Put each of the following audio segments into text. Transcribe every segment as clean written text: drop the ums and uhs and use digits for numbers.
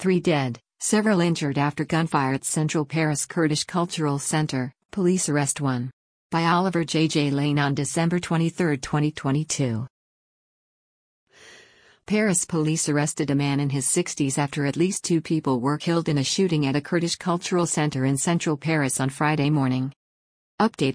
3 dead, several injured after gunfire at Central Paris Kurdish Cultural Center, police arrest 1. By Oliver J. Lane on December 23, 2022. Paris police arrested a man in his 60s after at least 2 people were killed in a shooting at a Kurdish cultural center in central Paris on Friday morning. Update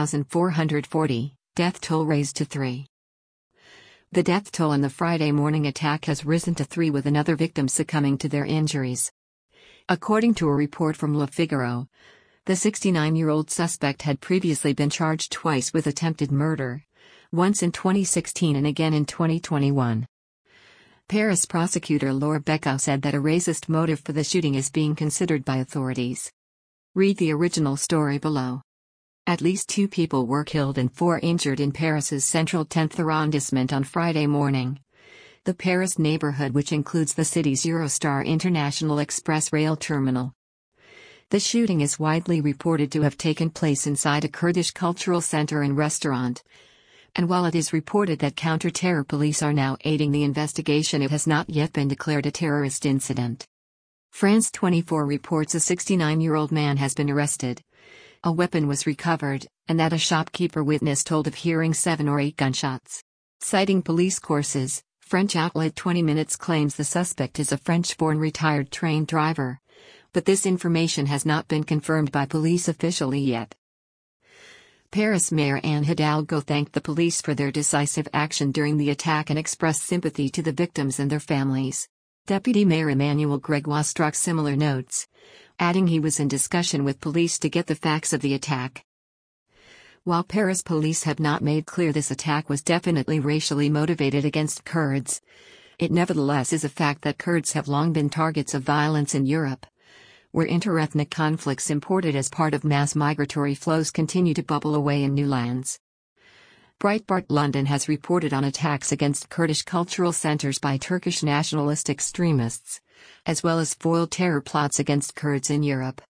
1440, death toll raised to 3. The death toll in the Friday morning attack has risen to 3, with another victim succumbing to their injuries. According to a report from Le Figaro, the 69-year-old suspect had previously been charged twice with attempted murder, once in 2016 and again in 2021. Paris prosecutor Laure Becot said that a racist motive for the shooting is being considered by authorities. Read the original story below. At least 2 people were killed and 4 injured in Paris's central 10th arrondissement on Friday morning. The Paris neighborhood, which includes the city's Eurostar International Express rail terminal. The shooting is widely reported to have taken place inside a Kurdish cultural center and restaurant. And while it is reported that counter-terror police are now aiding the investigation, it has not yet been declared a terrorist incident. France 24 reports a 69-year-old man has been arrested. A weapon was recovered, and that a shopkeeper witness told of hearing 7 or 8 gunshots. Citing police courses, French outlet 20 Minutes claims the suspect is a French-born retired train driver. But this information has not been confirmed by police officially yet. Paris Mayor Anne Hidalgo thanked the police for their decisive action during the attack and expressed sympathy to the victims and their families. Deputy Mayor Emmanuel Gregoire struck similar notes, adding he was in discussion with police to get the facts of the attack. While Paris police have not made clear this attack was definitely racially motivated against Kurds, it nevertheless is a fact that Kurds have long been targets of violence in Europe, where interethnic conflicts imported as part of mass migratory flows continue to bubble away in new lands. Breitbart London has reported on attacks against Kurdish cultural centers by Turkish nationalist extremists, as well as foiled terror plots against Kurds in Europe.